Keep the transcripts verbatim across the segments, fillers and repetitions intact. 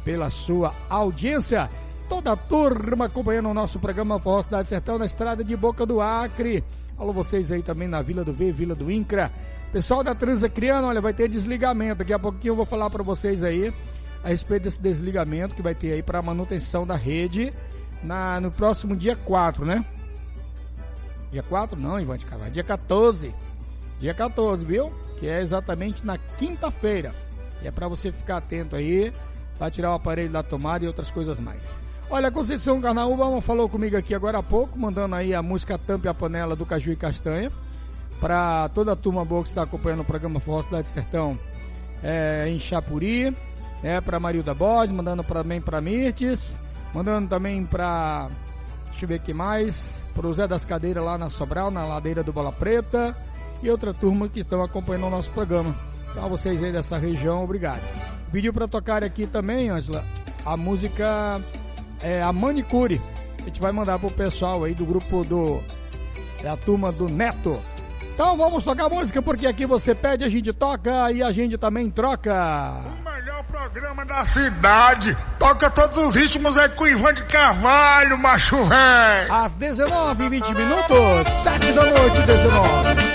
pela sua audiência. Toda a turma acompanhando o nosso programa Forró Cidade Sertão na estrada de Boca do Acre. Alô, vocês aí também na Vila do V, Vila do Incra. Pessoal da Transacriano, olha, vai ter desligamento. Daqui a pouquinho eu vou falar para vocês aí a respeito desse desligamento que vai ter aí para manutenção da rede na, no próximo dia quatro, né? Dia quatro? Não, Ivan de Carvalho. Dia quatorze. Dia quatorze, viu? Que é exatamente na quinta-feira. E é para você ficar atento aí, para tirar o aparelho da tomada e outras coisas mais. Olha, a Conceição Carnaúba falou comigo aqui agora há pouco, mandando aí a música Tampa e a Panela do Caju e Castanha, para toda a turma boa que está acompanhando o programa Forró Cidade Sertão é, em Chapuri, é, para Marilda Borges, mandando também para Mirtes, mandando também para, deixa eu ver aqui mais, para o Zé das Cadeiras lá na Sobral, na ladeira do Bola Preta, e outra turma que estão acompanhando o nosso programa. Então, vocês aí dessa região, obrigado. Pediu para tocar aqui também, Ângela, a música é, A Manicure. A gente vai mandar pro pessoal aí do grupo do... É a turma do Neto. Então vamos tocar a música, porque aqui você pede, a gente toca e a gente também troca. O melhor programa da cidade. Toca todos os ritmos aí com o Ivan de Carvalho, macho velho. Às dezenove e vinte minutos, sete da noite, dezenove.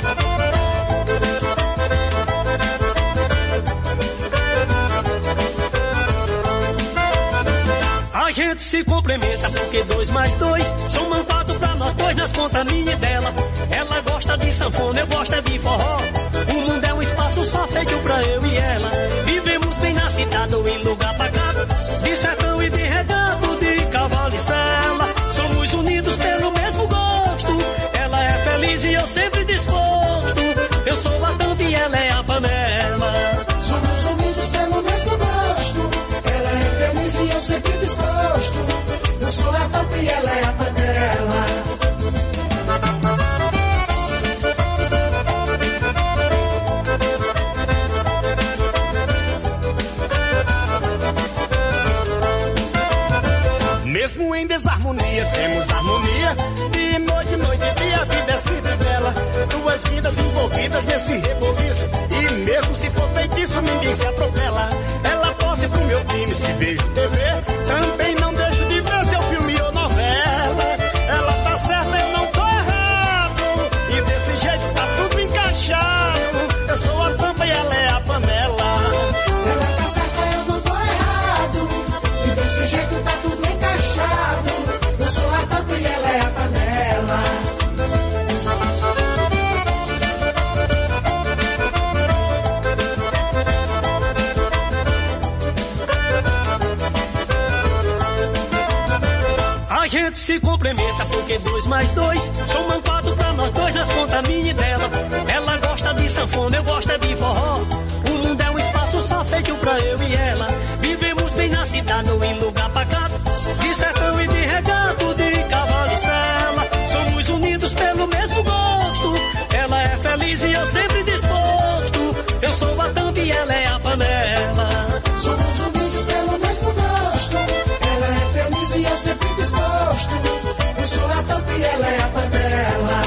A gente se complementa porque dois mais dois somam quatro pra nós dois nas contas minha e dela. Ela gosta de sanfona, eu gosto de forró. O mundo é um espaço só feito pra eu e ela. Vivemos bem na cidade ou em lugar pagado, de sertão e de regato, de cavalo e sela. Somos unidos pelo mesmo gosto. Ela é feliz e eu sempre disposto. Eu sou a tampa e ela é a panela. Somos unidos pelo mesmo gosto. Ela é feliz e eu sempre disposto. Eu sou a tampa e ela é a panela. Mesmo em desarmonia, temos harmonia. De noite, noite e dia, a vida é sempre bela. Duas vidas envolvidas nesse reboliço. E mesmo se for feitiço, ninguém se atropela. Ela torce pro meu time, se vejo T V. Também não deixo de ver seu filme ou novela. Ela tá certa, eu não tô errado. E desse jeito tá tudo encaixado. Eu sou a tampa e ela é a panela. Ela tá certa, eu não tô errado. E desse jeito tá tudo encaixado. Eu sou a tampa e ela é a panela. A gente se complementa porque dois mais dois somam quatro pra nós dois nas contas minha e dela. Ela gosta de sanfona, eu gosto de forró. O mundo é um espaço só feito pra eu e ela. Vivemos bem na cidade ou em lugar pagado, de sertão e de regato, de cavalo e sela. Somos unidos pelo mesmo gosto. Ela é feliz e eu sempre disposto. Eu sou a tampa e ela é a panela. Somos unidos pelo mesmo gosto. Ela é feliz e eu sempre disposto. Eu sou a tampa e ela é a panela.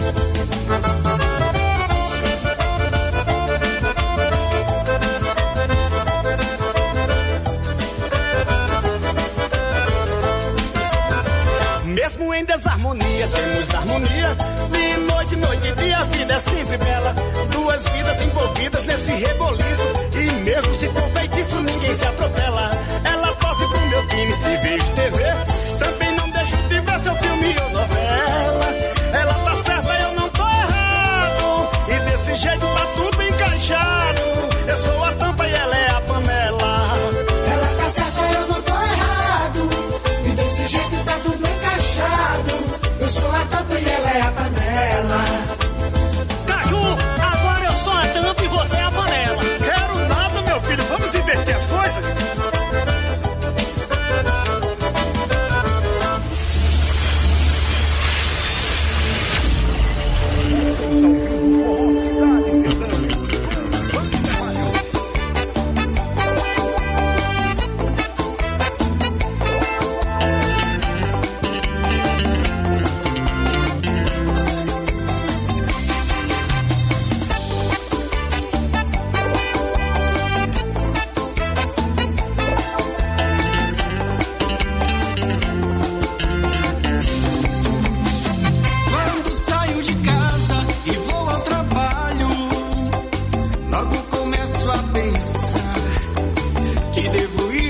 Mesmo em desarmonia, temos harmonia. De noite, noite e dia, a vida é sempre bela. Duas vidas envolvidas nesse reboliço. E mesmo se for feitiço, ninguém se atropela. Ela torce pro meu time, se vejo T V. Também não deixo de ver seu filme ou novela. Ela tá certa, eu não tô errado. E desse jeito tá tudo encaixado. Eu sou a tampa e ela é a panela. Ela tá certa, eu não tô errado. E desse jeito tá tudo encaixado. Eu sou a tampa e ela é a panela. Caju, agora eu sou a tampa e você é a panela. Quero nada, meu filho, vamos inverter as coisas. Você está ouvindo Forró Cidade Sertão.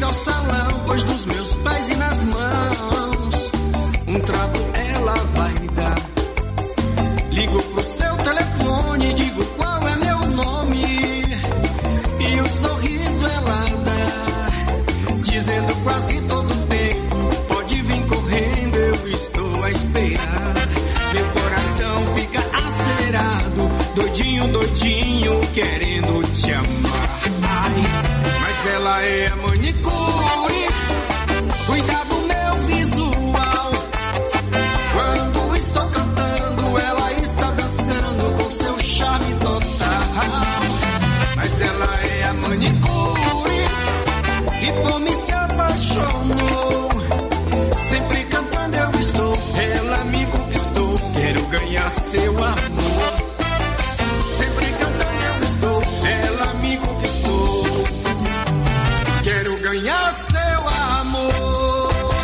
ao salão, pois nos meus pés e nas mãos um trato ela vai dar. Ligo pro seu telefone, digo qual é meu nome, e um sorriso ela dá, dizendo quase todo tempo, pode vir correndo, eu estou a esperar. Meu coração fica acelerado, doidinho, doidinho, querendo te amar. Ai, mas ela é a manicure, cuida do meu visual. Quando estou cantando, ela está dançando com seu charme total. Mas ela é a manicure que por mim se apaixonou. Sempre cantando eu estou, ela me conquistou. Quero ganhar seu amor. Sempre cantando eu estou, ela me conquistou. Quero ganhar seu amor.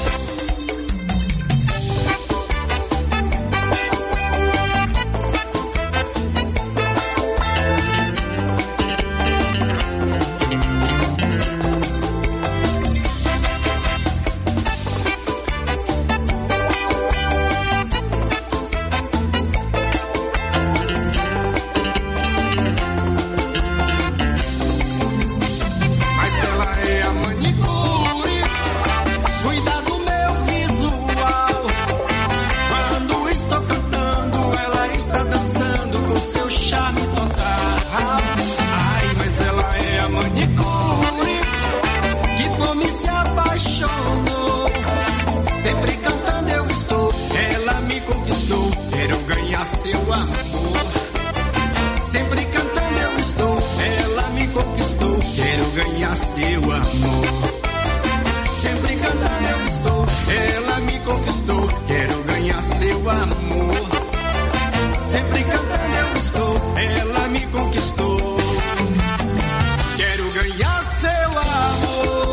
Sempre cantando eu estou, ela me conquistou. Quero ganhar seu amor. Sempre cantando eu estou, ela me conquistou. Quero ganhar seu amor. Sempre cantando eu estou, ela me conquistou. Quero ganhar seu amor. Sempre cantando eu estou, ela me conquistou. Quero ganhar seu amor.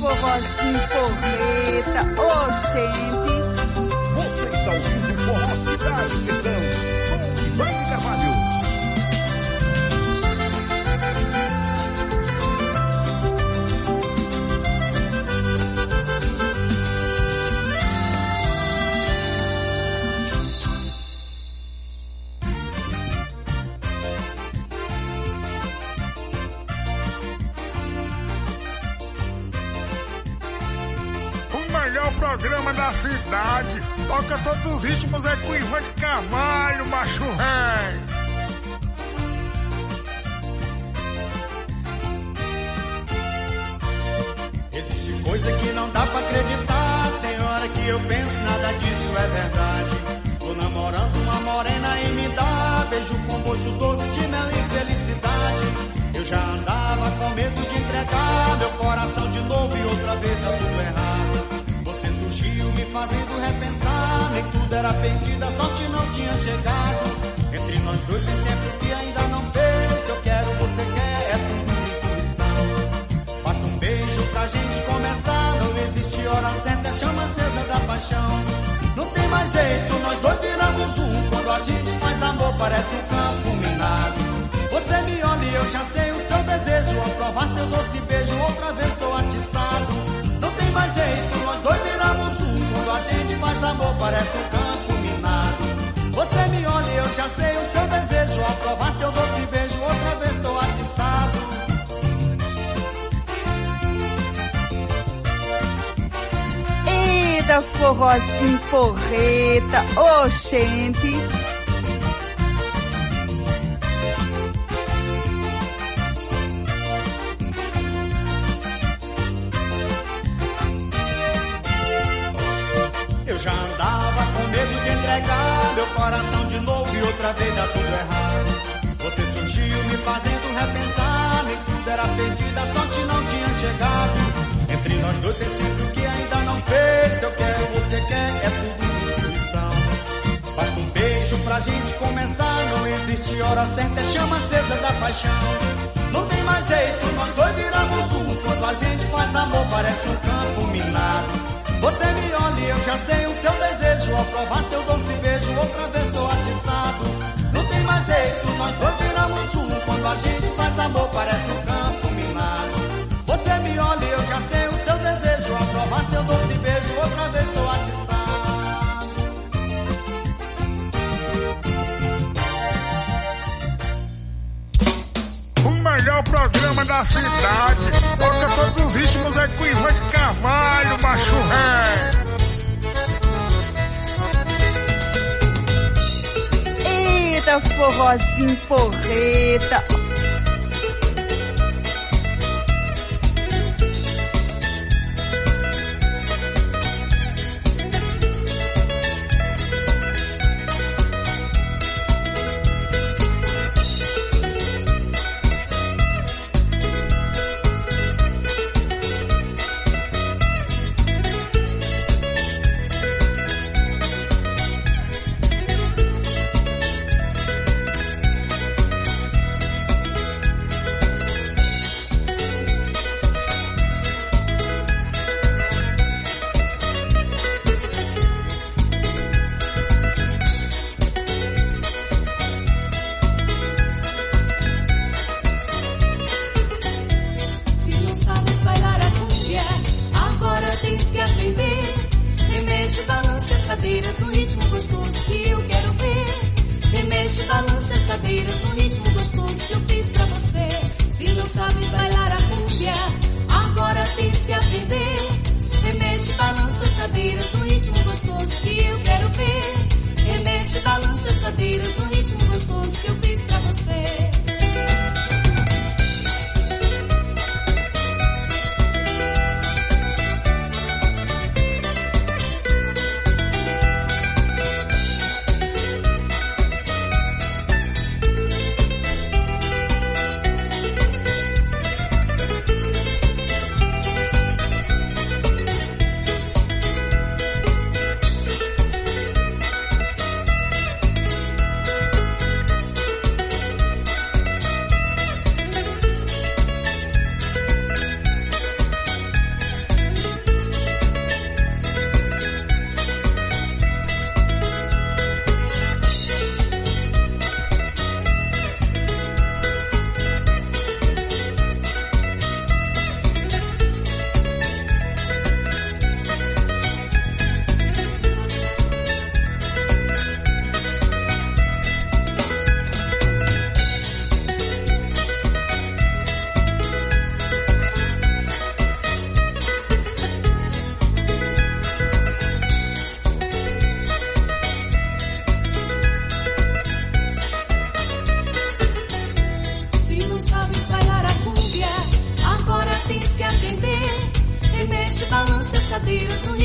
forrozinho porreta, oxente. Você está ouvindo Forró Cidade Sertão, com Ivane Carvalho. Programa da cidade, toca todos os ritmos, é com o Ivane Carvalho, macho rei. Existe coisa que não dá pra acreditar, tem hora que eu penso nada disso é verdade. Tô namorando uma morena e me dá beijo com gosto doce de mel e felicidade. Eu já andava com medo de entregar meu coração de novo e outra vez tá tudo errado. Me fazendo repensar, nem tudo era perdido, a sorte não tinha chegado. Entre nós dois tem sempre que ainda não fez. Eu quero, você quer, é tudo intuição. Basta um beijo pra gente começar, não existe hora certa, é chama acesa da paixão. Não tem mais jeito, nós dois viramos um. Quando a gente faz amor parece um campo minado. Você me olha e eu já sei o seu desejo. Ao provar teu doce beijo, outra vez tô atiçado. Não tem mais jeito, nós dois viramos um. Quando a gente faz amor parece um campo minado. Você me olha e eu já sei o seu desejo. Ao provar teu doce beijo, outra vez tô atiçado. Eita, forrozinho porreta, oxente. Já andava com medo de entregar meu coração de novo e outra vez dá tudo errado. Você surgiu me fazendo repensar, nem tudo era perdido, a sorte não tinha chegado. Entre nós dois tem sempre o que ainda não fez. Eu quero, você quer, é tudo intuição. Basta um beijo pra gente começar, não existe hora certa, é chama acesa da paixão. Não tem mais jeito, nós dois viramos um. Quando a gente faz amor parece um campo minado. Você me olha e eu já sei o seu desejo. Ao provar teu doce beijo, outra vez tô atiçado. Não tem mais jeito, nós dois viramos um. Quando a gente faz amor parece um campo minado. Você me olha e eu já sei o seu desejo. Ao provar teu doce beijo, outra vez tô atiçado. O melhor programa da cidade, toca todos os ritmos, é com o Ivane Carvalho, macho rei. Eita, forrozinho porreta.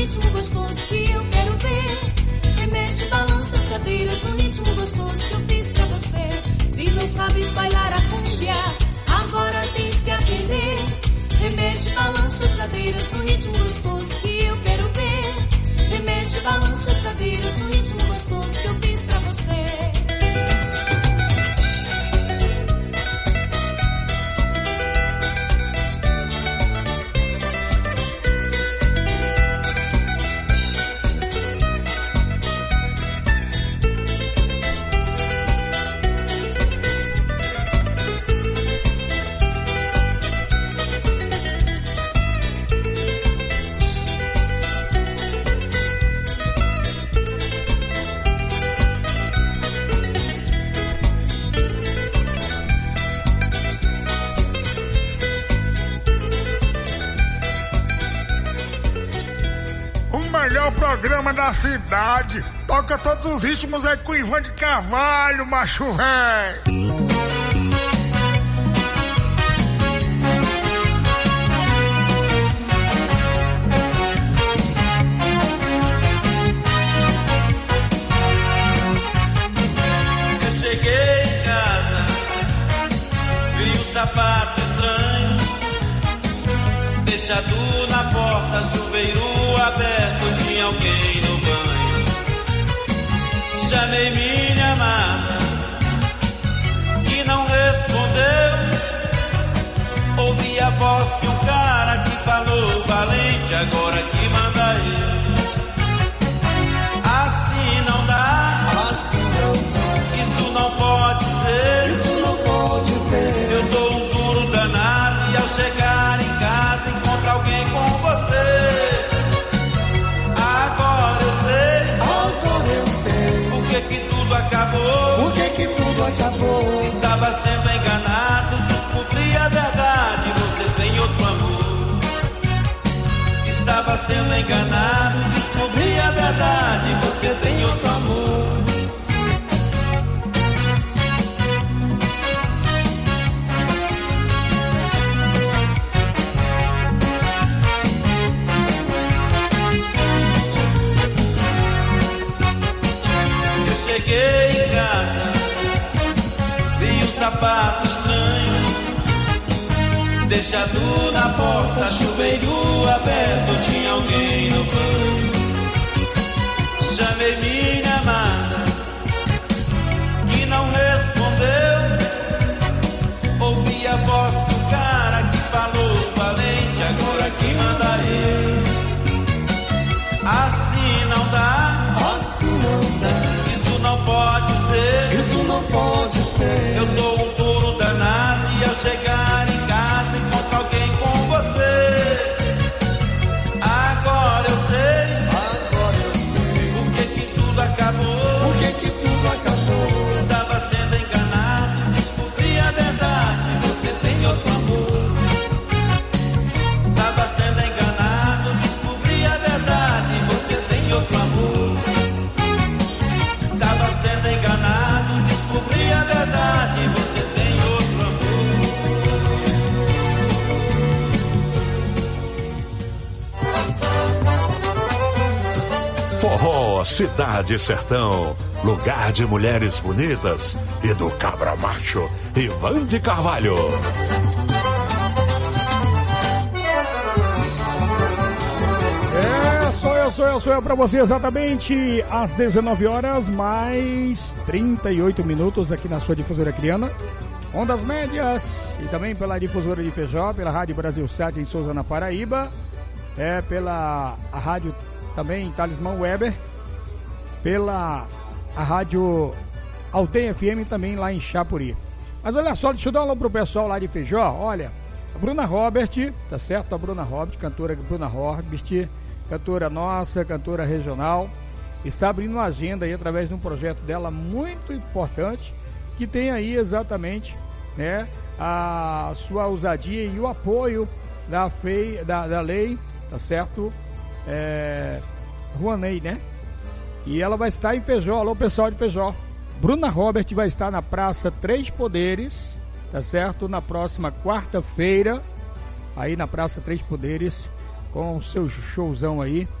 ritmo gostoso que eu quero ver. Remexe, balança as cadeiras no ritmo gostoso que eu fiz pra você. Se não sabes bailar a cumbia, agora tens que aprender. Remexe, balança as cadeiras no ritmo gostoso que eu quero ver. Remexe, balança as cadeiras no ritmo gostoso que eu fiz pra você. Programa da cidade, toca todos os ritmos aí com Ivan de Carvalho, macho ré. Eu cheguei em casa, vi um sapato estranho, deixado na porta, chuveiro aberto, tinha alguém no banho. Chamei minha amada, que não respondeu. Ouvi a voz de um cara que falou valente, agora que manda eu. Assim não dá, assim não dá. Isso não pode ser, isso não pode ser. Eu dou um duro danado e ao chegar em casa encontro alguém com você. Agora eu sei, agora eu sei. Por que que tudo acabou? Por que que tudo acabou? Estava sendo enganado, descobri a verdade, você tem outro amor. Estava sendo enganado, descobri a verdade, você tem outro amor. Cheguei em casa, vi um sapato estranho, deixado na porta, chuveiro aberto, tinha alguém no banho. Chamei minha amada, que não respondeu. Ouvi a voz do cara que falou valente, agora que manda eu. Assim não dá, assim não dá. Não pode ser, isso não pode ser. Eu dou um duro danado e ao chegar em casa encontro alguém com você. Agora eu sei, agora eu sei. Por que que tudo acabou? Por que que tudo acabou? Estava sendo enganado, descobri a verdade, você tem outro amor. Estava sendo enganado, descobri a verdade, você tem outro amor. Estava sendo enganado, descobri a verdade, você tem outro amor. Forró, cidade e sertão, lugar de mulheres bonitas e do cabra macho, Ivan de Carvalho. Sou eu, sou eu, sou eu pra você exatamente às dezenove horas, mais trinta e oito minutos aqui na sua difusora criana. Ondas médias e também pela difusora de Feijó, pela Rádio Brasil sete em Souza, na Paraíba. É, pela a rádio também Talismã Weber. Pela a rádio Aldeia F M também lá em Chapuri. Mas olha só, deixa eu dar um alô pro pessoal lá de Feijó. Olha, a Bruna Robert, tá certo? A Bruna Robert, cantora Bruna Robert, cantora nossa, cantora regional, está abrindo uma agenda aí através de um projeto dela muito importante, que tem aí exatamente, né, a sua ousadia e o apoio da, fei, da, da lei, tá certo? É, Rouanet, né? E ela vai estar em Feijó. Alô, pessoal de Feijó. Bruna Robert vai estar na Praça Três Poderes, tá certo? Na próxima quarta-feira, aí na Praça Três Poderes, com o seu showzão aí,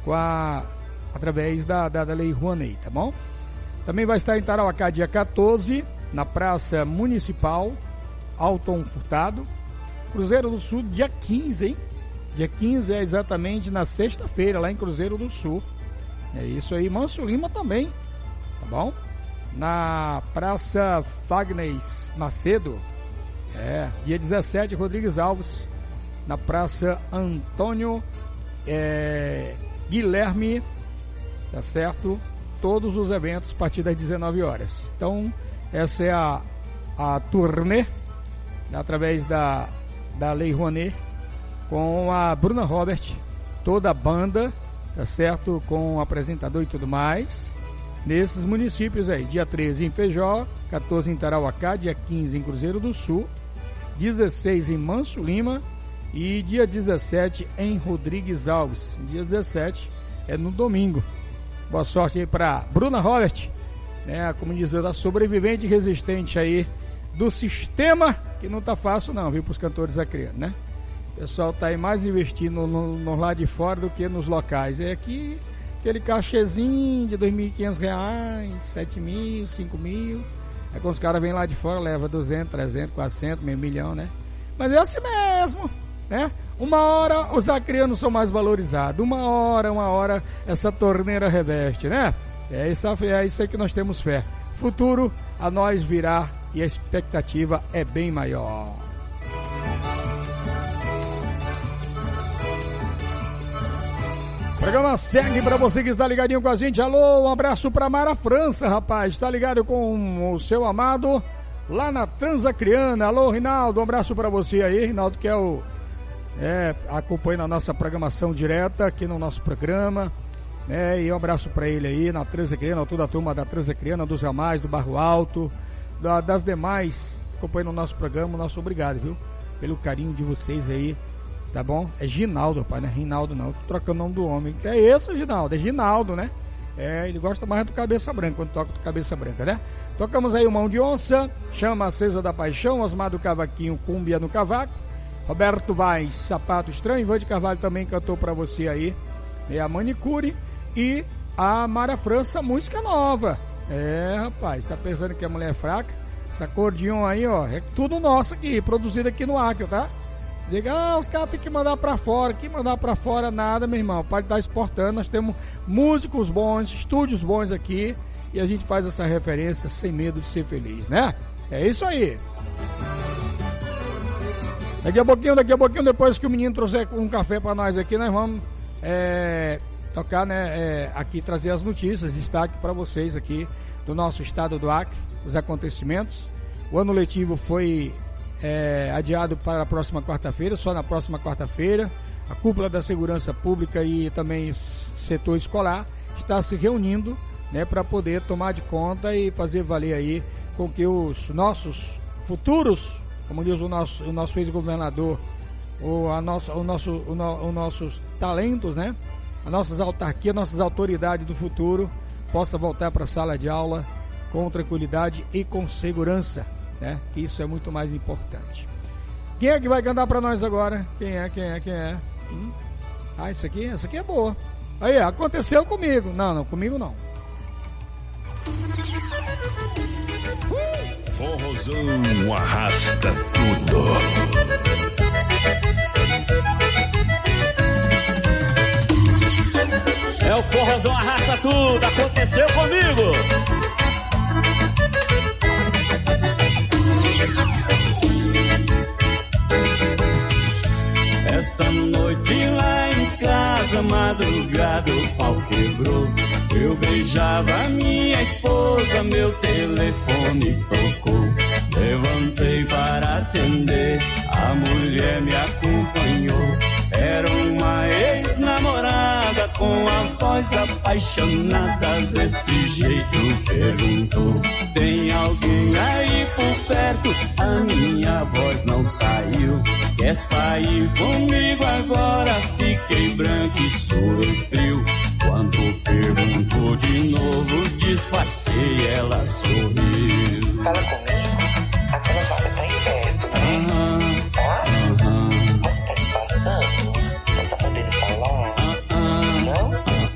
com a, através da, da, da Lei Rouanet, tá bom? Também vai estar em Tarauacá dia quatorze, na Praça Municipal, Alton Furtado. Cruzeiro do Sul dia quinze, hein? Dia quinze é exatamente na sexta-feira, lá em Cruzeiro do Sul. É isso aí, Mâncio Lima também, tá bom? Na Praça Wagner Macedo, é, dia dezessete, Rodrigues Alves, na Praça Antônio é, Guilherme, tá certo? Todos os eventos a partir das dezenove horas. Então, essa é a, a turnê, através da, da Lei Rouanet, com a Bruna Robert, toda a banda, tá certo? Com o apresentador e tudo mais, nesses municípios aí, dia treze em Feijó, quatorze em Tarauacá, dia quinze em Cruzeiro do Sul, dezesseis em Mâncio Lima e dia dezessete em Rodrigues Alves. Dia dezessete é no domingo. Boa sorte aí pra Bruna Robert, né? Como diz, a sobrevivente resistente aí do sistema, que não tá fácil não, viu, pros cantores acrianos, né? O pessoal tá aí mais investindo no, no lado de fora do que nos locais. É aqui aquele cachezinho de dois mil e quinhentos reais, sete mil, cinco mil. Aí quando os caras vêm lá de fora, leva duzentos, trezentos, quatrocentos, meio milhão, né? Mas é assim mesmo, né? Uma hora os acrianos são mais valorizados, uma hora, uma hora essa torneira reveste, né? É isso, é isso aí que nós temos fé. Futuro a nós virá e a expectativa é bem maior. O programa segue pra você que está ligadinho com a gente. Alô, um abraço pra Mara França, rapaz. Está ligado com o seu amado lá na Transacriana. Alô, Rinaldo, um abraço pra você aí. Rinaldo que é o... É, acompanha a nossa programação direta aqui no nosso programa, né? E um abraço pra ele aí na Transacriana, toda a turma da Transacriana, dos Ramais, do Barro Alto, da, das demais acompanhando o nosso programa. Nosso obrigado, viu? Pelo carinho de vocês aí. Tá bom? É Ginaldo, rapaz, não é Rinaldo não. Tô trocando o nome do homem. É esse, Ginaldo, é Ginaldo, né? É, ele gosta mais do Cabeça Branca, quando toca do Cabeça Branca, né? Tocamos aí o Mão de Onça, Chama Acesa da Paixão, Osmar do Cavaquinho, Cúmbia no Cavaco, Roberto Vaz, Sapato Estranho, Ivan de Carvalho também cantou pra você aí, é a Manicure, e a Mara França, música nova. É, rapaz, tá pensando que a mulher é fraca? Esse acordeon aí, ó, é tudo nosso aqui, produzido aqui no Acre, tá? Diga, ah, os caras tem que mandar pra fora, que mandar pra fora nada, meu irmão, pode estar exportando, nós temos músicos bons, estúdios bons aqui, e a gente faz essa referência sem medo de ser feliz, né? É isso aí. Daqui a pouquinho, daqui a pouquinho, depois que o menino trouxer um café pra nós aqui, nós vamos é, tocar, né, é, aqui, trazer as notícias, destaque pra vocês aqui do nosso estado do Acre, os acontecimentos. O ano letivo foi é, adiado para a próxima quarta-feira, só na próxima quarta-feira. A cúpula da segurança pública e também setor escolar está se reunindo, né, para poder tomar de conta e fazer valer aí com que os nossos futuros, como diz o nosso, o nosso ex-governador, o, a nossa, o nosso, o no, os nossos talentos, né? As nossas autarquias, nossas autoridades do futuro possa voltar para a sala de aula com tranquilidade e com segurança, né? Isso é muito mais importante. Quem é que vai cantar para nós agora? Quem é, quem é, quem é? Hum? Ah, isso aqui, essa aqui é boa. Aí, aconteceu comigo. Não, não, comigo não. Forrozão arrasta tudo. É o forrozão arrasta tudo, aconteceu comigo. Esta noite lá em casa, madrugada o pau quebrou. Eu beijava minha esposa, meu telefone tocou. Levantei para atender, a mulher me acompanhou. Era uma ex-namorada com a voz apaixonada. Desse jeito perguntou: tem alguém aí por perto? A minha voz não saiu. Quer sair comigo agora? Fiquei branco e suei frio. Quando perguntou de novo, disfarcei, ela sorriu. Fala comigo, aquela vaga tá em festa, né? Aham, tá? aham. Mas tá te passando? Não tá podendo falar? Aham, não?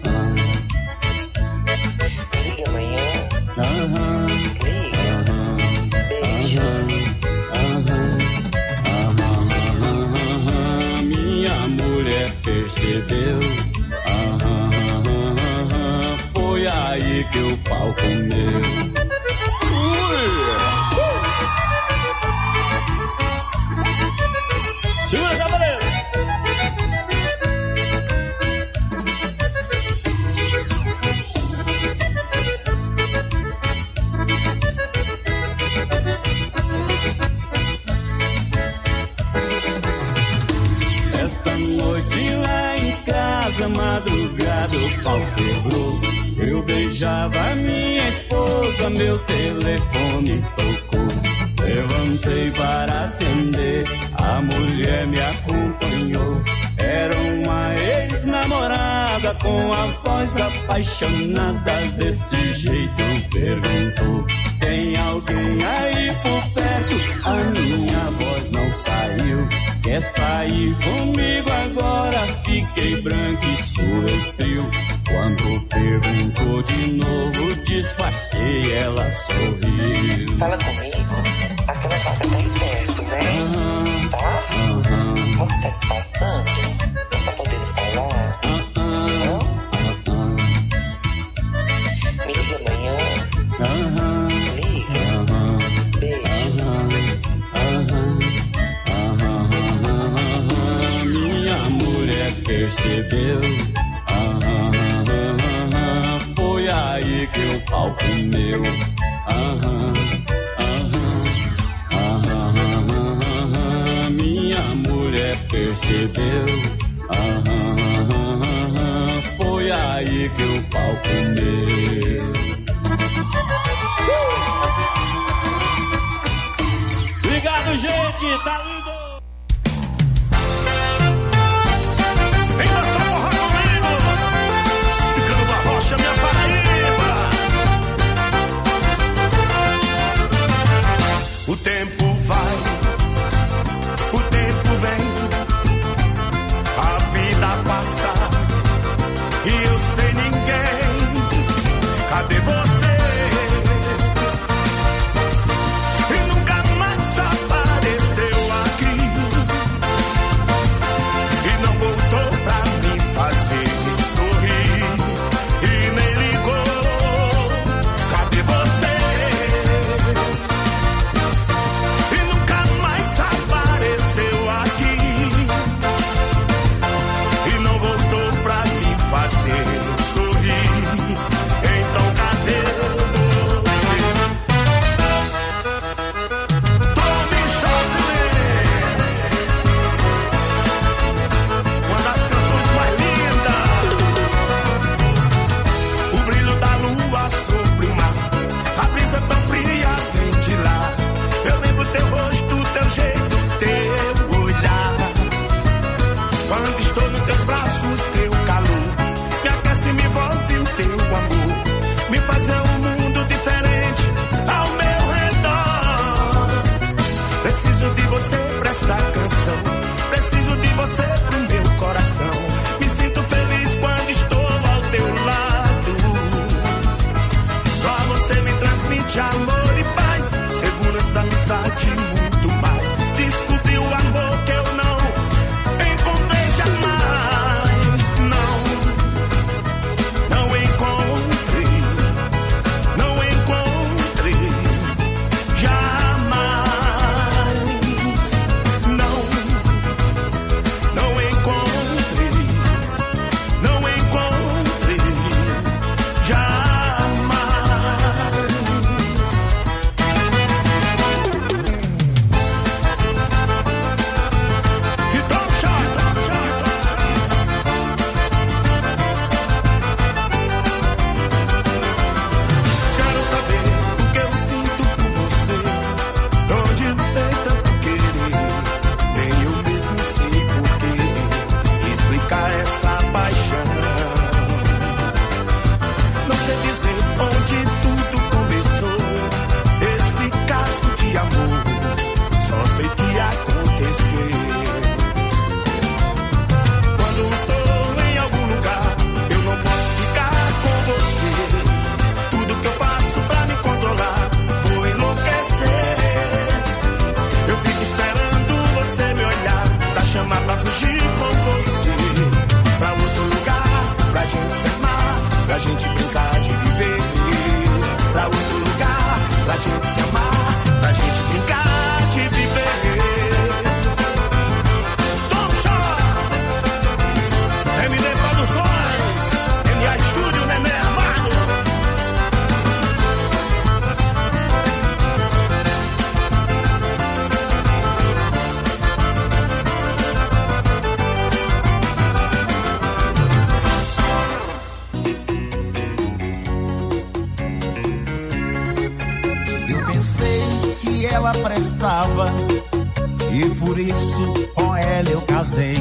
aí que o pau comeu. Segura, cavaleiro! Esta noite lá em casa, madrugada, o pau quebrou. Eu beijava minha esposa, meu telefone tocou. Levantei para atender, a mulher me acompanhou. Era uma ex-namorada com a voz apaixonada. Desse jeito perguntou: tem alguém aí por perto? A minha voz não saiu. Quer sair comigo agora? Fiquei branco e suei frio. Quando perguntou de novo, disfarcei, ela sorriu. Fala comigo, aquela vaca tá esperto, né? Uhum. Tá? Uhum. Você tá disfarçando? Não tá podendo falar? Uhum. Não? Uhum. Me liga amanhã. Uhum. Liga. Uhum. Beijo. Uhum. Uhum. Minha mulher percebeu. Foi aí que o pau comeu. Aham, aham, aham. Minha mulher percebeu. Aham, foi aí que o pau comeu. Obrigado, gente, tá lindo. Minha Paraíba. O tempo vai, o tempo vem, a vida passa e eu sem ninguém. Cadê você? E nunca mais apareceu aqui. ela prestava e por isso com ela eu casei.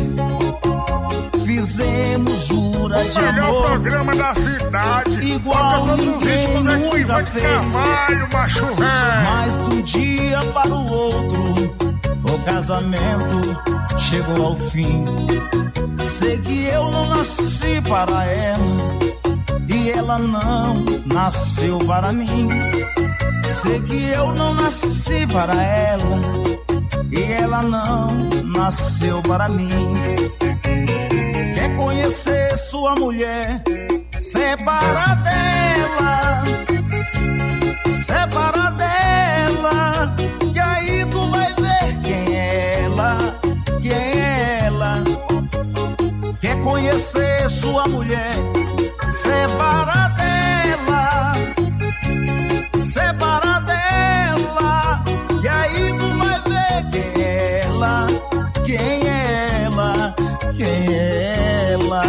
Fizemos jura de amor. O melhor programa da cidade. Igual ninguém nunca fez. Carvalho, macho velho. Mas de um dia para o outro o casamento chegou ao fim. Sei que eu não nasci para ela e ela não nasceu para mim. Sei que eu não nasci para ela e ela não nasceu para mim. Quer conhecer sua mulher? Separa dela, separa dela, que aí tu vai ver quem é ela, quem é ela. Quer conhecer sua mulher? Separa dela, separa dela, e aí tu vai ver quem é ela, quem é ela, quem é ela.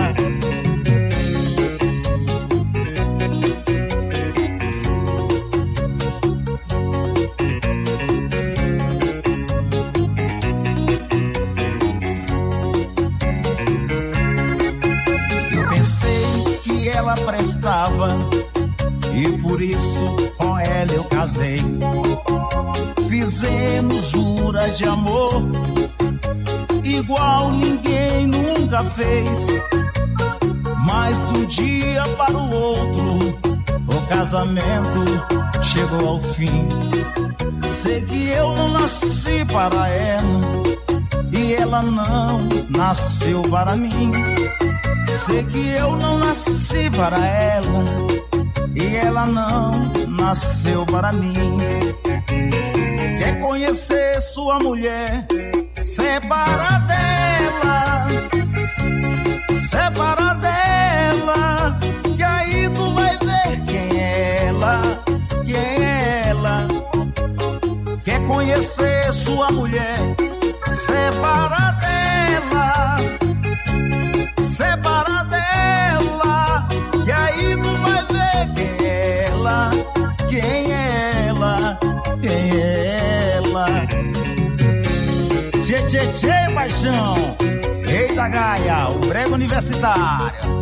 Eu pensei que ela prestava e por isso com ela eu casei. Fizemos jura de amor igual ninguém nunca fez. Mas de um dia para o outro o casamento chegou ao fim. Sei que eu não nasci para ela e ela não nasceu para mim. Sei que eu não nasci para ela e ela não nasceu para mim. Quer conhecer sua mulher? Separa dela, separa dela, que aí tu vai ver quem é ela, quem é ela. Quer conhecer sua mulher? Separa dela, separa dela, que aí tu vai ver quem é ela, quem é ela, quem é ela. Tchê, tchê, tchê, paixão. Eita, Gaia, o brega universitário.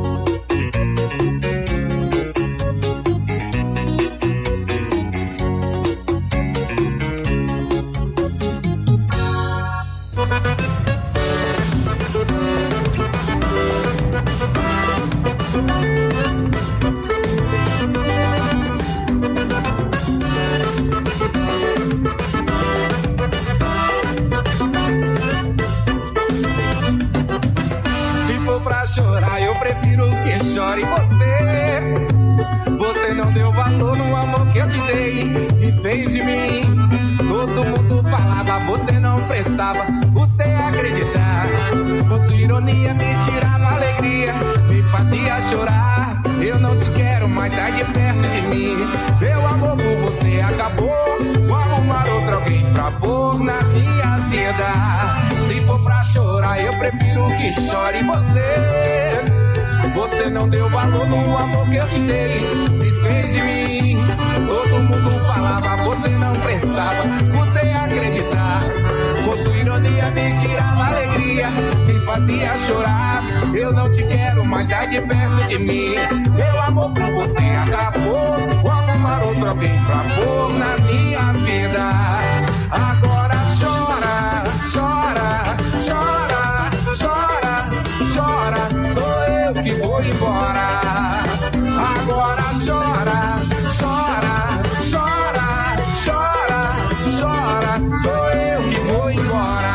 Chorar, eu prefiro que chore você. Você não deu valor no amor que eu te dei, desfez de mim. Todo mundo falava, você não prestava, você acreditar. Com sua ironia me tirava alegria, me fazia chorar. Eu não te quero mais, sai de perto de mim. Meu amor por você acabou, vou arrumar outro alguém pra pôr na minha vida. Se for pra chorar, eu prefiro que chore você. Você não deu valor no amor que eu te dei, desfez de mim. Todo mundo falava, você não prestava, você acreditar. Com sua ironia me tirava alegria, me fazia chorar. Eu não te quero mais, sai de perto de mim. Meu amor por você acabou, vou arrumar outro alguém pra pôr na minha vida. Agora chora, chora, chora, chora, chora. Sou eu que vou embora. Agora chora, chora, chora, chora, chora. Sou eu que vou embora.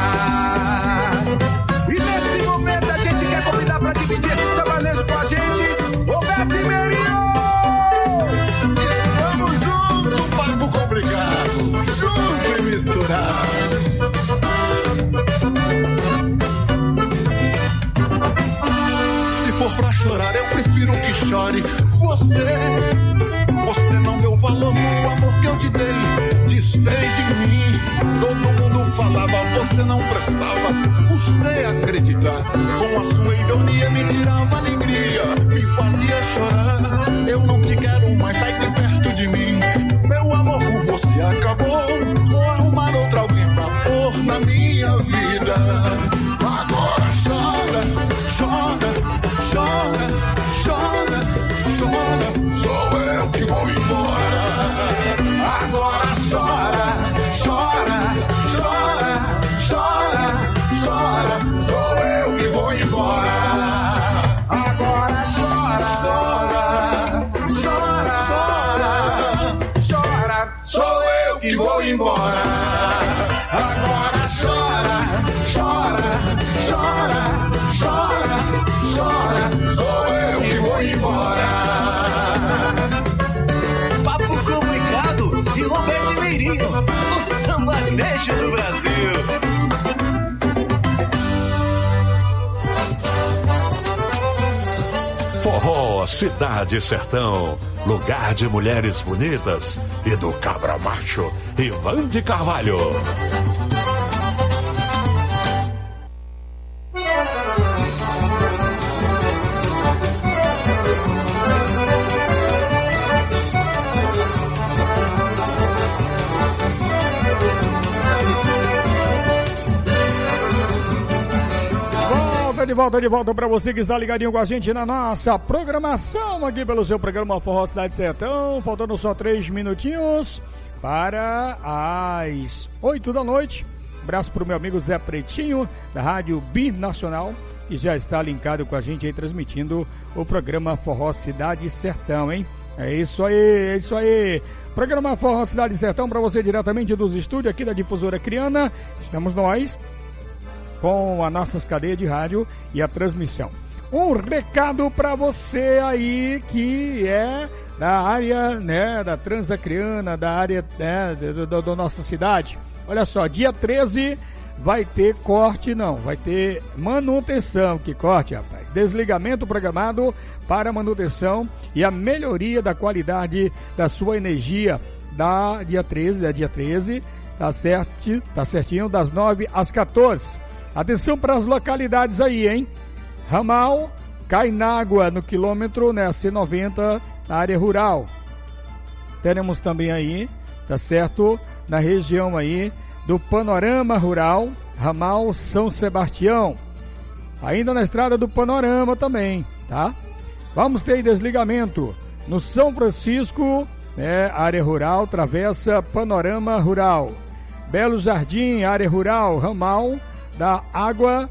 E nesse momento a gente quer convidar pra dividir esse sertanejo com a gente, Roberto e Merinho. Estamos juntos, papo complicado, junto e misturado. Se for pra chorar, eu prefiro que chore você. Você não deu valor no amor que eu te dei, desfez de mim. Todo mundo falava, você não prestava, você acreditar. Com a sua ironia me tirava alegria, me fazia chorar. Eu não te quero mais, sai de perto de mim. Meu amor por você acabou, vou arrumar que vou embora. Agora chora, chora, chora, chora, chora, sou eu que vou embora. Papo complicado de Roberto Meirinho, o sambanejo do Brasil. Forró, Cidade Sertão, lugar de mulheres bonitas e do cabra macho, Ivan de Carvalho. De volta, de volta para você que está ligadinho com a gente na nossa programação aqui pelo seu programa Forró Cidade Sertão. Faltando só três minutinhos para as oito da noite. Abraço para o meu amigo Zé Pretinho, da Rádio Binacional, que já está linkado com a gente aí, transmitindo o programa Forró Cidade Sertão, hein? É isso aí, é isso aí. Programa Forró Cidade Sertão para você diretamente dos estúdios aqui da Difusora Criana. Estamos nós com as nossas cadeias de rádio e a transmissão. Um recado para você aí que é da área, né, da Transacriana, da área, né, da nossa cidade. Olha só, dia treze vai ter corte, não, vai ter manutenção. Que corte, rapaz? Desligamento programado para manutenção e a melhoria da qualidade da sua energia da dia treze, da dia treze, tá certo, tá certinho, das nove às quatorze. Atenção para as localidades aí, hein? Ramal, Cainágua, no quilômetro, né, C noventa, na área rural. Teremos também aí, tá certo, na região aí do Panorama Rural, Ramal São Sebastião. Ainda na estrada do Panorama também, tá? Vamos ter desligamento no São Francisco, né, área rural, travessa Panorama Rural. Belo Jardim, área rural, Ramal da Água,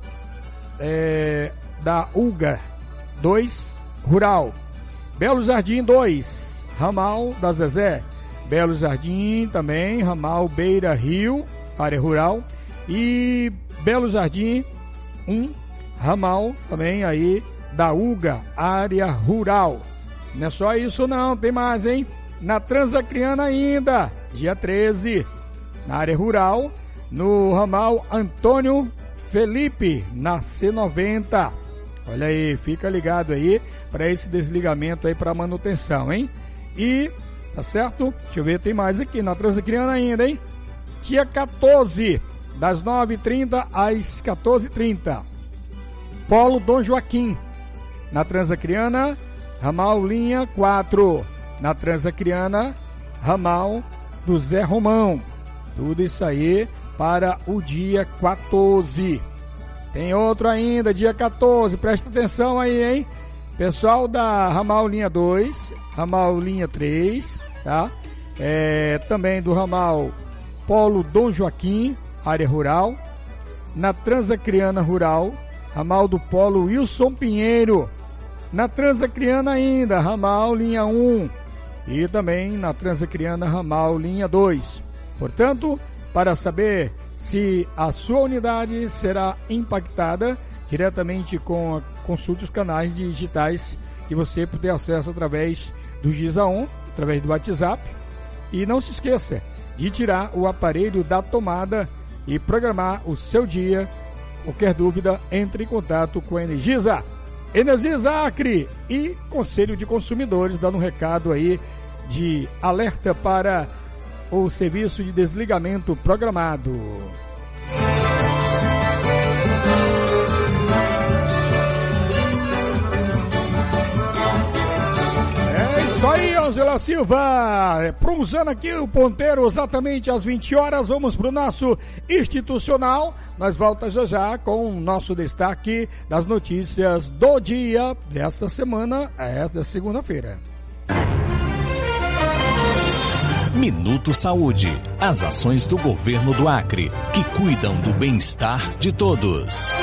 é, da Uga dois, rural. Belo Jardim dois, ramal da Zezé. Belo Jardim também, ramal Beira Rio, área rural. E Belo Jardim um, ramal também aí da Uga, área rural. Não é só isso não, tem mais, hein? Na Transacriana ainda, dia treze, na área rural, no ramal Antônio Felipe, na C noventa. Olha aí, fica ligado aí para esse desligamento aí para manutenção, hein? E, tá certo? Deixa eu ver, tem mais aqui na Transacriana ainda, hein? Dia quatorze, das nove e trinta às quatorze e trinta. Polo Dom Joaquim, na Transacriana, ramal linha quatro. Na Transacriana, ramal do Zé Romão. Tudo isso aí para o dia quatorze. Tem outro ainda, dia quatorze, presta atenção aí, hein? Pessoal da ramal linha dois, ramal linha três, tá? É, também do ramal Polo Dom Joaquim, área rural. Na Transacriana Rural, ramal do Polo Wilson Pinheiro. Na Transacriana ainda, ramal linha um. E também na Transacriana ramal linha dois. Portanto, para saber se a sua unidade será impactada diretamente com a, consulte os canais digitais que você pode ter acesso através do Gizaon, através do WhatsApp. E não se esqueça de tirar o aparelho da tomada e programar o seu dia. Qualquer dúvida, entre em contato com a Energisa. Energisa Acre e Conselho de Consumidores, dando um recado aí de alerta para o serviço de desligamento programado. É isso aí, Ângela Silva. Prumzando aqui o ponteiro exatamente às vinte horas. Vamos para o nosso institucional. Nós voltamos já já com o nosso destaque das notícias do dia dessa semana, é da segunda-feira. Minuto Saúde. As ações do governo do Acre, que cuidam do bem-estar de todos.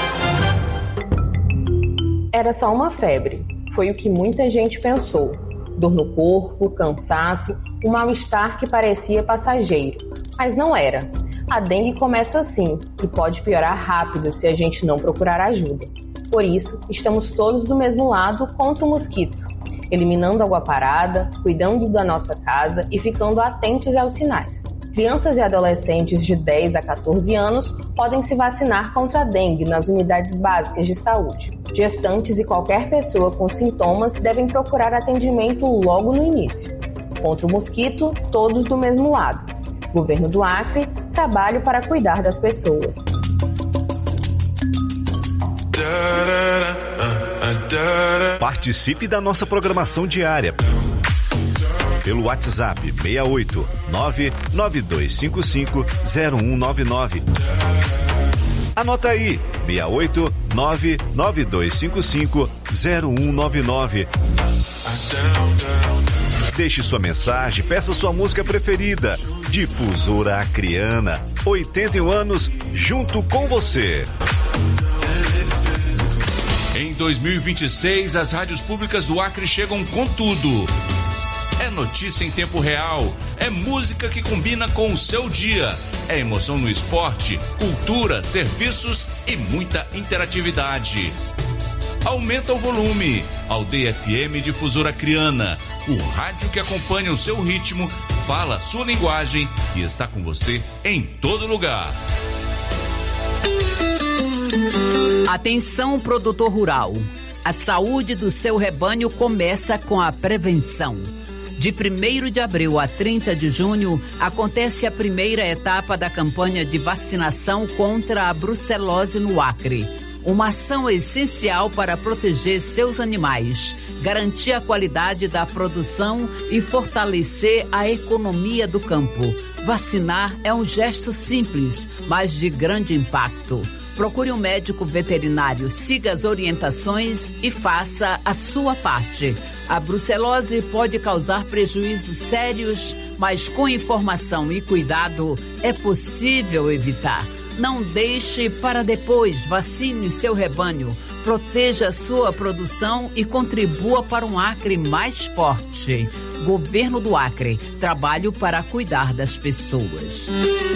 Era só uma febre. Foi o que muita gente pensou. Dor no corpo, cansaço, um mal-estar que parecia passageiro, mas não era. A dengue começa assim e pode piorar rápido se a gente não procurar ajuda. Por isso, estamos todos do mesmo lado contra o mosquito, eliminando água parada, cuidando da nossa casa e ficando atentos aos sinais. Crianças e adolescentes de dez a quatorze anos podem se vacinar contra a dengue nas unidades básicas de saúde. Gestantes e qualquer pessoa com sintomas devem procurar atendimento logo no início. Contra o mosquito, todos do mesmo lado. Governo do Acre, trabalho para cuidar das pessoas. Participe da nossa programação diária pelo WhatsApp seis oito nove nove dois cinco cinco zero um nove nove. Anota aí, seis oito nove nove dois cinco cinco zero um nove nove. Deixe sua mensagem, peça sua música preferida. Difusora Acreana, oitenta e um anos, junto com você. Em dois mil e vinte e seis, as rádios públicas do Acre chegam com tudo. É notícia em tempo real, é música que combina com o seu dia, é emoção no esporte, cultura, serviços e muita interatividade. Aumenta o volume. Aldeia F M Difusora Acreana, o rádio que acompanha o seu ritmo, fala a sua linguagem e está com você em todo lugar. Atenção, produtor rural. A saúde do seu rebanho começa com a prevenção. De primeiro de abril a trinta de junho, acontece a primeira etapa da campanha de vacinação contra a brucelose no Acre. Uma ação essencial para proteger seus animais, garantir a qualidade da produção e fortalecer a economia do campo. Vacinar é um gesto simples, mas de grande impacto. Procure um médico veterinário, siga as orientações e faça a sua parte. A brucelose pode causar prejuízos sérios, mas com informação e cuidado é possível evitar. Não deixe para depois, vacine seu rebanho, proteja sua produção e contribua para um Acre mais forte. Governo do Acre, trabalho para cuidar das pessoas.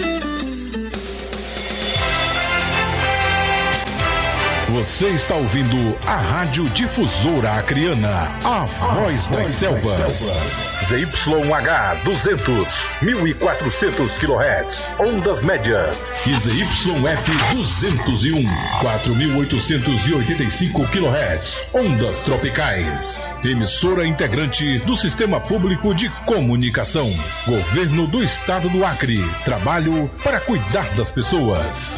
Você está ouvindo a Rádio Difusora Acreana, a voz das selvas. Z Y H duzentos, mil e quatrocentos quilohertz, ondas médias. E Z Y F duzentos e um, quatro mil oitocentos e oitenta e cinco quilohertz, ondas tropicais. Emissora integrante do Sistema Público de Comunicação. Governo do Estado do Acre. Trabalho para cuidar das pessoas.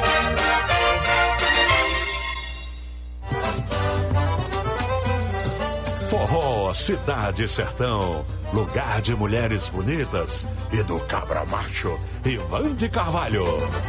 Forró, Cidade Sertão, lugar de mulheres bonitas e do cabra macho, Ivan de Carvalho.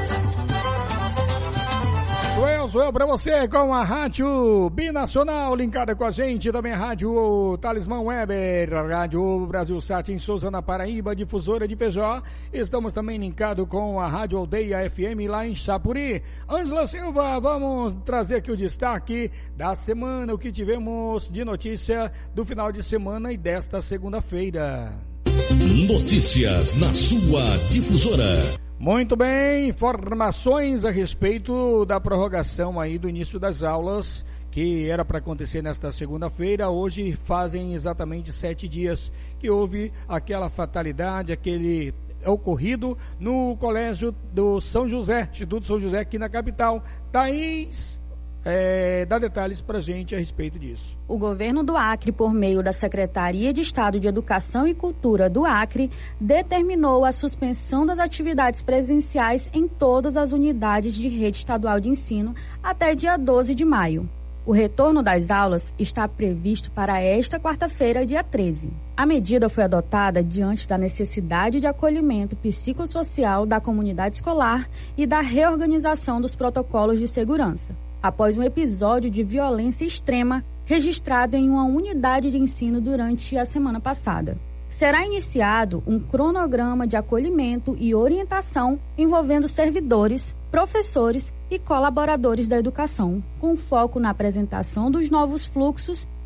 Sou eu, sou eu pra você com a Rádio Binacional, linkada com a gente, também a Rádio Talismã Weber, Rádio Brasil Sat em Souza, na Paraíba, Difusora de Feijó. Estamos também linkados com a Rádio Aldeia F M lá em Chapuri. Ângela Silva, vamos trazer aqui o destaque da semana, o que tivemos de notícia do final de semana e desta segunda-feira. Notícias na sua Difusora. Muito bem, informações a respeito da prorrogação aí do início das aulas, que era para acontecer nesta segunda-feira. Hoje fazem exatamente sete dias que houve aquela fatalidade, aquele ocorrido no Colégio do São José, Instituto São José, aqui na capital. Thaís, é, dá detalhes para a gente a respeito disso. O governo do Acre, por meio da Secretaria de Estado de Educação e Cultura do Acre, determinou a suspensão das atividades presenciais em todas as unidades de rede estadual de ensino até dia doze de maio. O retorno das aulas está previsto para esta quarta-feira, dia treze. A medida foi adotada diante da necessidade de acolhimento psicossocial da comunidade escolar e da reorganização dos protocolos de segurança, após um episódio de violência extrema registrado em uma unidade de ensino durante a semana passada. Será iniciado um cronograma de acolhimento e orientação envolvendo servidores, professores e colaboradores da educação, com foco na apresentação dos novos fluxos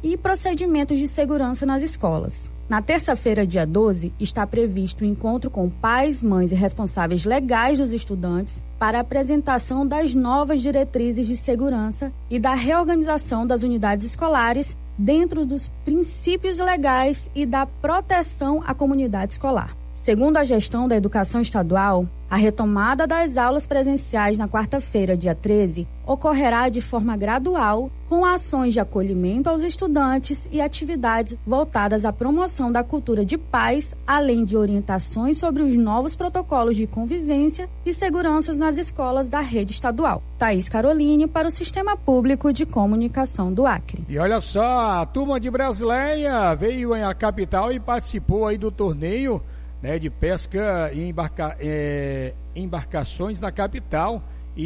e procedimentos de segurança nas escolas. Na terça-feira, dia doze, está previsto o encontro com pais, mães e responsáveis legais dos estudantes para a apresentação das novas diretrizes de segurança e da reorganização das unidades escolares dentro dos princípios legais e da proteção à comunidade escolar. Segundo a gestão da educação estadual, a retomada das aulas presenciais na quarta-feira, dia treze, ocorrerá de forma gradual, com ações de acolhimento aos estudantes e atividades voltadas à promoção da cultura de paz, além de orientações sobre os novos protocolos de convivência e segurança nas escolas da rede estadual. Thaís Caroline, para o Sistema Público de Comunicação do Acre. E olha só, a turma de Brasileia veio à capital e participou aí do torneio, né, de pesca e embarca, é, embarcações na capital,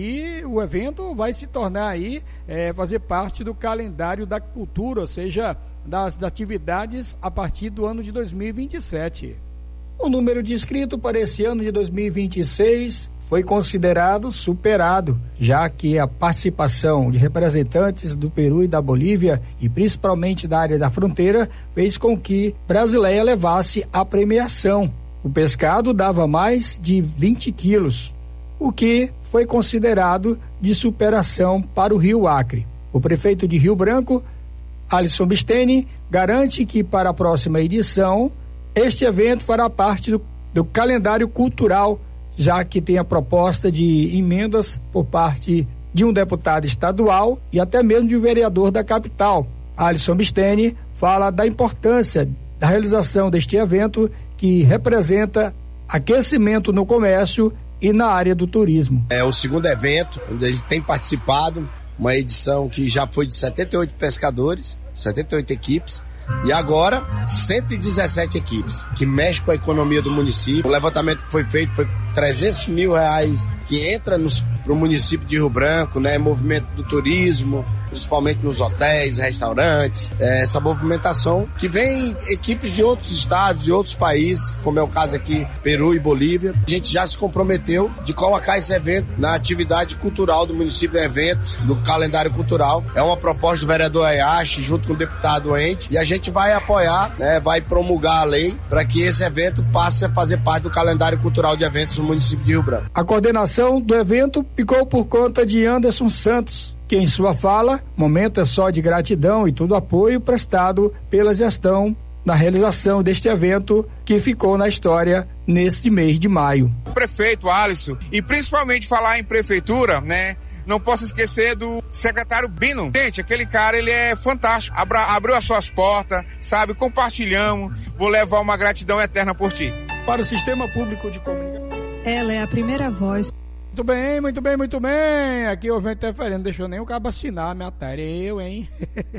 e o evento vai se tornar aí, é, fazer parte do calendário da cultura, ou seja, das, das atividades a partir do ano de dois mil e vinte e sete. O número de inscritos para esse ano de dois mil e vinte e seis foi considerado superado, já que a participação de representantes do Peru e da Bolívia, e principalmente da área da fronteira, fez com que Brasileia levasse a premiação. O pescado dava mais de vinte quilos, o que foi considerado de superação para o Rio Acre. O prefeito de Rio Branco, Alisson Bisteni, garante que para a próxima edição, este evento fará parte do, do calendário cultural, já que tem a proposta de emendas por parte de um deputado estadual e até mesmo de um vereador da capital. Alisson Bisteni fala da importância da realização deste evento, que representa aquecimento no comércio e na área do turismo. É o segundo evento onde a gente tem participado, uma edição que já foi de setenta e oito pescadores, setenta e oito equipes, e agora cento e dezessete equipes, que mexe com a economia do município. O levantamento que foi feito foi trezentos mil reais que entra para o município de Rio Branco, né? Movimento do turismo, principalmente nos hotéis, restaurantes, é, essa movimentação que vem equipes de outros estados, de outros países, como é o caso aqui, Peru e Bolívia. A gente já se comprometeu de colocar esse evento na atividade cultural do município, eventos do calendário cultural. É uma proposta do vereador Ayashi, junto com o deputado Ente, e a gente vai apoiar, né, vai promulgar a lei para que esse evento passe a fazer parte do calendário cultural de eventos no município de Rio Branco. A coordenação do evento ficou por conta de Anderson Santos, que em sua fala, momento é só de gratidão e todo apoio prestado pela gestão na realização deste evento que ficou na história neste mês de maio. O prefeito Alisson, e principalmente falar em prefeitura, né? Não posso esquecer do secretário Bino. Gente, aquele cara, ele é fantástico. Abra, abriu as suas portas, sabe? Compartilhamos. Vou levar uma gratidão eterna por ti. Para o Sistema Público de Comunicação. Ela é a primeira voz. Muito bem, muito bem, muito bem. Aqui houve interferência, não deixou nem o cabo assinar a minha tarefa, eu, hein?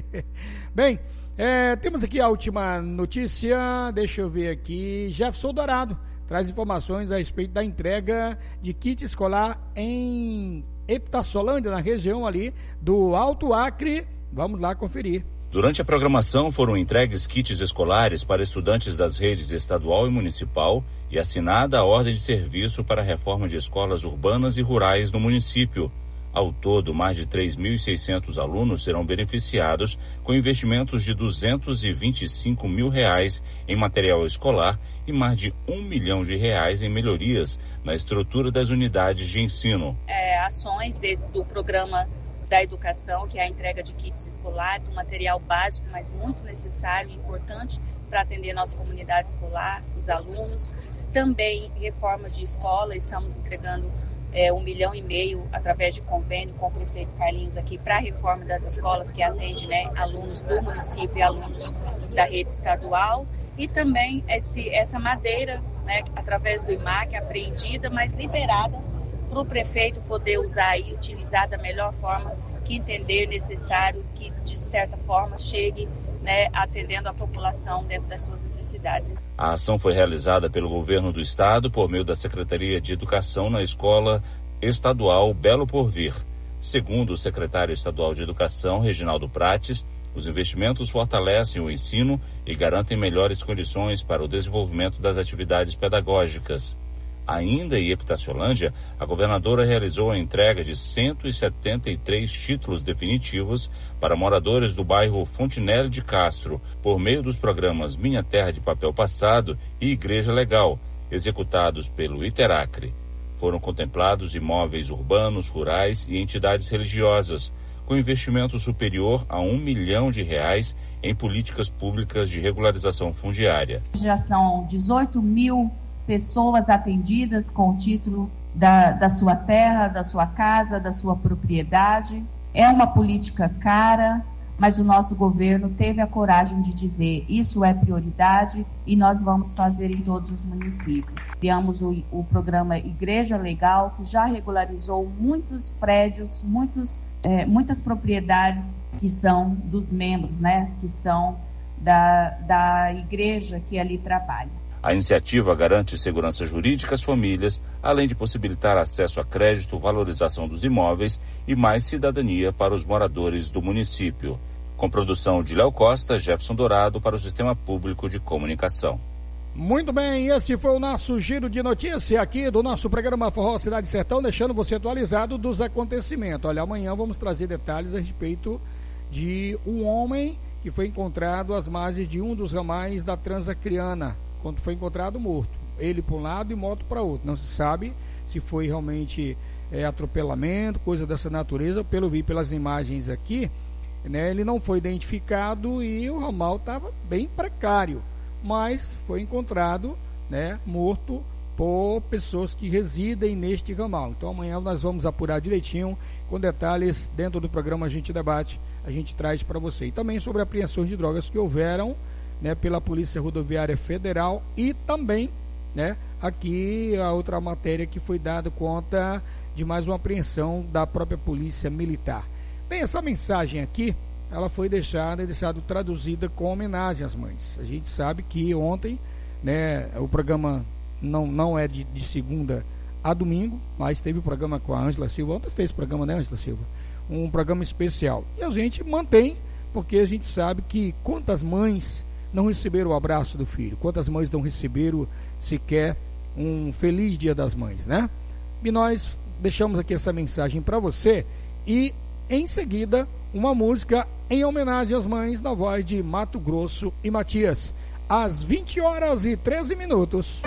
Bem, é, temos aqui a última notícia, deixa eu ver aqui. Jefferson Dourado traz informações a respeito da entrega de kit escolar em Epitaçolândia, na região ali do Alto Acre. Vamos lá conferir. Durante a programação foram entregues kits escolares para estudantes das redes estadual e municipal e assinada a ordem de serviço para a reforma de escolas urbanas e rurais no município. Ao todo, mais de três mil e seiscentos alunos serão beneficiados com investimentos de duzentos e vinte e cinco mil reais em material escolar e mais de um milhão de reais em melhorias na estrutura das unidades de ensino. É, ações de, do programa da educação, que é a entrega de kits escolares, um material básico, mas muito necessário e importante para atender nossa comunidade escolar, os alunos. Também reformas de escola, estamos entregando é, um milhão e meio através de convênio com o prefeito Carlinhos aqui para a reforma das escolas que atende, né, alunos do município e alunos da rede estadual. E também esse, essa madeira, né, através do I M A C, apreendida, mas liberada para o prefeito poder usar e utilizar da melhor forma que entender necessário, que de certa forma chegue, né, atendendo a população dentro das suas necessidades. A ação foi realizada pelo governo do estado por meio da Secretaria de Educação na Escola Estadual Belo Porvir. Segundo o secretário estadual de Educação, Reginaldo Prates, os investimentos fortalecem o ensino e garantem melhores condições para o desenvolvimento das atividades pedagógicas. Ainda em Epitaciolândia, a governadora realizou a entrega de cento e setenta e três títulos definitivos para moradores do bairro Fontinelli de Castro, por meio dos programas Minha Terra de Papel Passado e Igreja Legal, executados pelo Iteracre. Foram contemplados imóveis urbanos, rurais e entidades religiosas, com investimento superior a um milhão de reais em políticas públicas de regularização fundiária. Já são dezoito mil pessoas atendidas com o título da, da sua terra, da sua casa, da sua propriedade. É uma política cara, mas o nosso governo teve a coragem de dizer isso é prioridade e nós vamos fazer em todos os municípios. Criamos o, o programa Igreja Legal, que já regularizou muitos prédios, muitos, é, muitas propriedades que são dos membros, né, que são da, da igreja que ali trabalha. A iniciativa garante segurança jurídica às famílias, além de possibilitar acesso a crédito, valorização dos imóveis e mais cidadania para os moradores do município. Com produção de Léo Costa, Jefferson Dourado para o Sistema Público de Comunicação. Muito bem, esse foi o nosso giro de notícia aqui do nosso programa Forró Cidade Sertão, deixando você atualizado dos acontecimentos. Olha, amanhã vamos trazer detalhes a respeito de um homem que foi encontrado às margens de um dos ramais da Transacriana, quando foi encontrado morto, ele para um lado e moto para outro. Não se sabe se foi realmente é, atropelamento, coisa dessa natureza. Pelo vi pelas imagens aqui, né, ele não foi identificado e o ramal estava bem precário, mas foi encontrado, né, morto por pessoas que residem neste ramal. Então amanhã nós vamos apurar direitinho, com detalhes dentro do programa A Gente Debate, a gente traz para você. E também sobre apreensões de drogas que houveram, né, pela Polícia Rodoviária Federal, e também, né, aqui a outra matéria que foi dada conta de mais uma apreensão da própria Polícia Militar. Bem, essa mensagem aqui, ela foi deixada, deixada traduzida com homenagem às mães. A gente sabe que ontem, né, o programa não, não é de, de segunda a domingo, mas teve o programa com a Ângela Silva. Ontem fez o programa, né, Ângela Silva? Um programa especial. E a gente mantém, porque a gente sabe que quantas mães não receberam o abraço do filho, quantas mães não receberam sequer um feliz Dia das Mães, né? E nós deixamos aqui essa mensagem para você e em seguida uma música em homenagem às mães na voz de Mato Grosso e Matias, às vinte horas e treze minutos.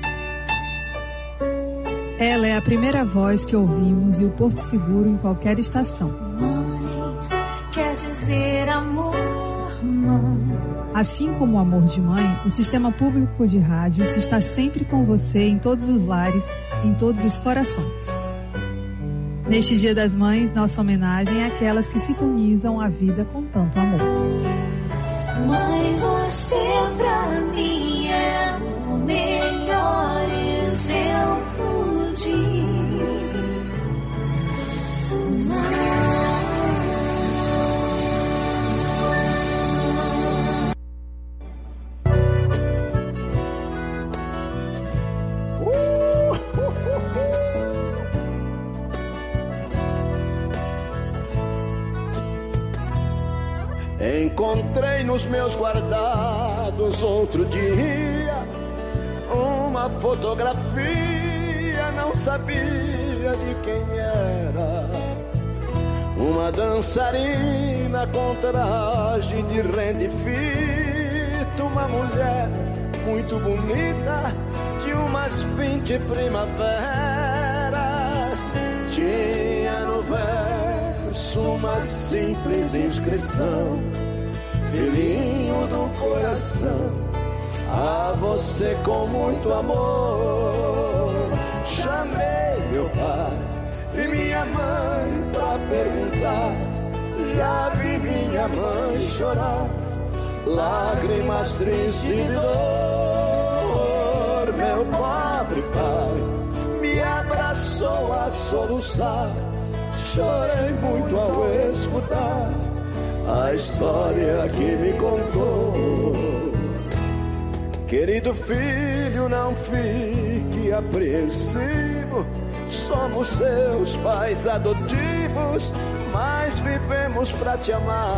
Ela é a primeira voz que ouvimos e o Porto Seguro em qualquer estação. Mãe, quer dizer amor, mãe. Assim como o amor de mãe, o Sistema Público de Rádios está sempre com você em todos os lares, em todos os corações. Neste Dia das Mães, nossa homenagem é àquelas que sintonizam a vida com tanto amor. Mãe, você pra mim é o melhor exemplo de Encontrei nos meus guardados outro dia uma fotografia, não sabia de quem era. Uma dançarina com traje de renda e fita, uma mulher muito bonita, de umas vinte primaveras. Tinha no verso uma simples inscrição: filhinho do coração, a você com muito amor. Chamei meu pai e minha mãe pra perguntar, já vi minha mãe chorar, lágrimas tristes de dor. Meu pobre pai me abraçou a soluçar, chorei muito ao escutar a história que me contou. Querido filho, não fique apreensivo, somos seus pais adotivos, mas vivemos pra te amar.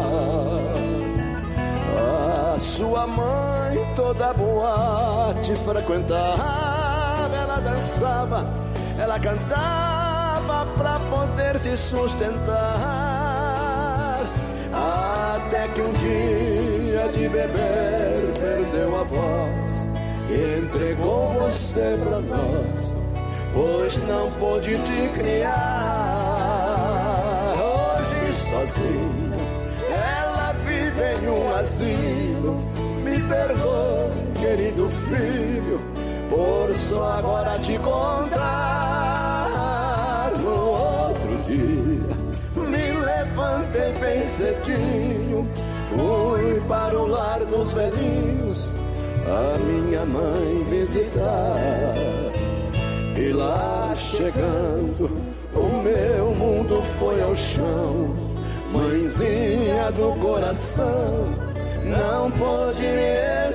A sua mãe toda boate frequentava, ela dançava, ela cantava pra poder te sustentar. Até que um dia de beber perdeu a voz e entregou você pra nós, pois não pôde te criar. Hoje sozinha ela vive em um asilo. Me perdoe, querido filho, por só agora te contar. No outro dia me levantei bem cedinho, fui para o lar dos velhinhos a minha mãe visitar. E lá chegando, o meu mundo foi ao chão. Mãezinha do coração, não pôde me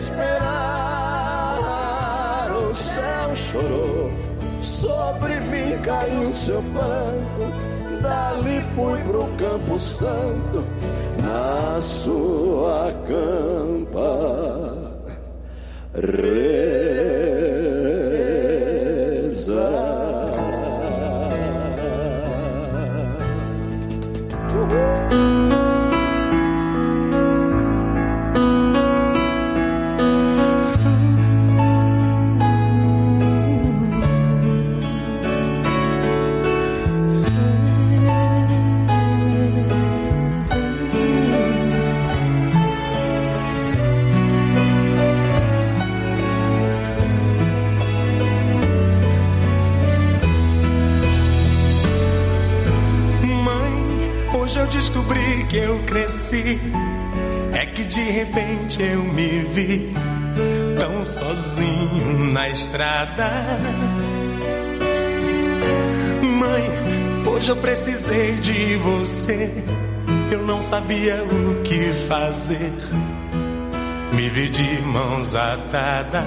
esperar. O céu chorou, sobre mim caiu seu pranto. Dali fui pro Campo Santo, na sua campa rezar. Descobri que eu cresci, é que de repente eu me vi tão sozinho na estrada. Mãe, hoje eu precisei de você, eu não sabia o que fazer, me vi de mãos atadas.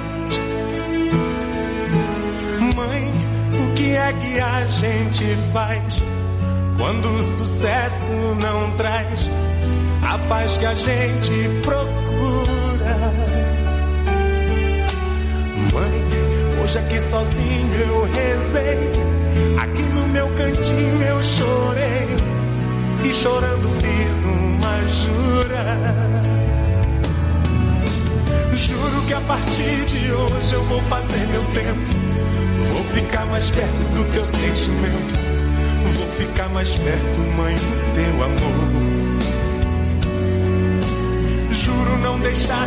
Mãe, o que é que a gente faz quando o sucesso não traz a paz que a gente procura? Mãe, hoje aqui sozinho eu rezei, aqui no meu cantinho eu chorei, e chorando fiz uma jura. Juro que a partir de hoje eu vou fazer meu tempo, vou ficar mais perto do teu sentimento, vou ficar mais perto, mãe, do teu amor. Juro não deixar